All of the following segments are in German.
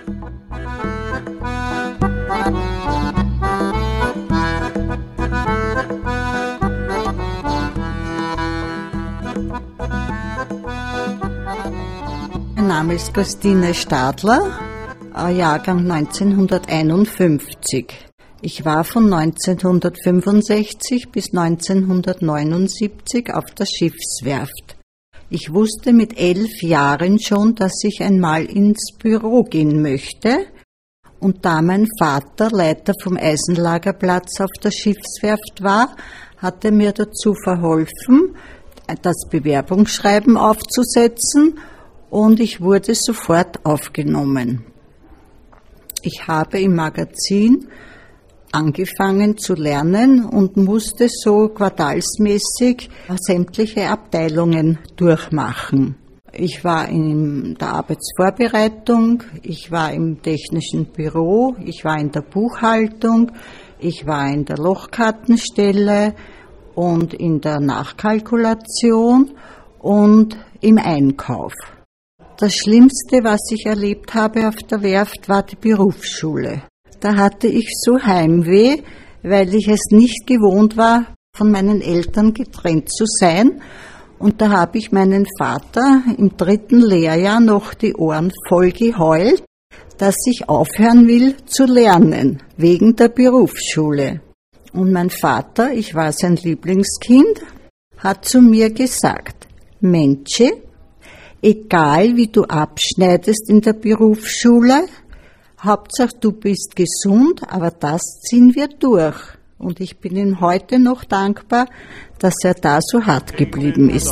Mein Name ist Christine Stadler, Jahrgang 1951. Ich war von 1965 bis 1979 auf der Schiffswerft. Ich wusste mit 11 Jahren schon, dass ich einmal ins Büro gehen möchte. Und da mein Vater Leiter vom Eisenlagerplatz auf der Schiffswerft war, hat er mir dazu verholfen, das Bewerbungsschreiben aufzusetzen, und ich wurde sofort aufgenommen. Ich habe im Magazin angefangen zu lernen und musste so quartalsmäßig sämtliche Abteilungen durchmachen. Ich war in der Arbeitsvorbereitung, ich war im technischen Büro, ich war in der Buchhaltung, ich war in der Lochkartenstelle und in der Nachkalkulation und im Einkauf. Das Schlimmste, was ich erlebt habe auf der Werft, war die Berufsschule. Da hatte ich so Heimweh, weil ich es nicht gewohnt war, von meinen Eltern getrennt zu sein. Und da habe ich meinen Vater im 3. Lehrjahr noch die Ohren voll geheult, dass ich aufhören will zu lernen, wegen der Berufsschule. Und mein Vater, ich war sein Lieblingskind, hat zu mir gesagt: Mensche, egal wie du abschneidest in der Berufsschule, Hauptsache du bist gesund, aber das ziehen wir durch. Und ich bin ihm heute noch dankbar, dass er da so hart geblieben ist.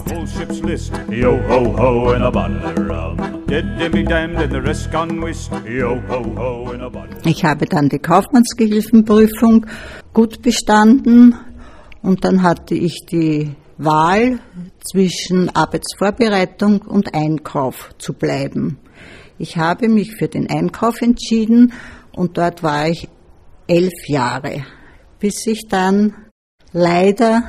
Ich habe dann die Kaufmannsgehilfenprüfung gut bestanden und dann hatte ich die Wahl zwischen Arbeitsvorbereitung und Einkauf zu bleiben. Ich habe mich für den Einkauf entschieden und dort war ich 11 Jahre, bis ich dann leider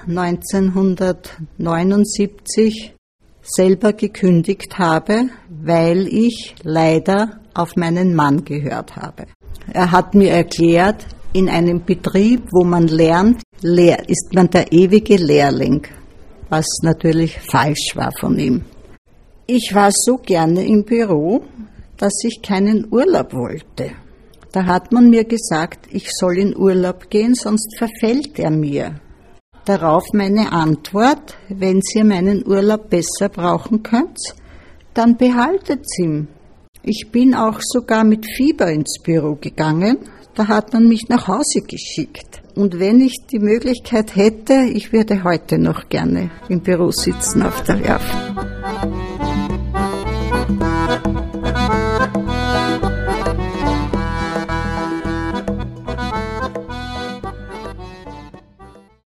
1979 selber gekündigt habe, weil ich leider auf meinen Mann gehört habe. Er hat mir erklärt, in einem Betrieb, wo man lernt, ist man der ewige Lehrling, was natürlich falsch war von ihm. Ich war so gerne im Büro, dass ich keinen Urlaub wollte. Da hat man mir gesagt, ich soll in Urlaub gehen, sonst verfällt er mir. Darauf meine Antwort: Wenn ihr meinen Urlaub besser brauchen könnt, dann behaltet's ihn. Ich bin auch sogar mit Fieber ins Büro gegangen, da hat man mich nach Hause geschickt. Und wenn ich die Möglichkeit hätte, ich würde heute noch gerne im Büro sitzen auf der Werft.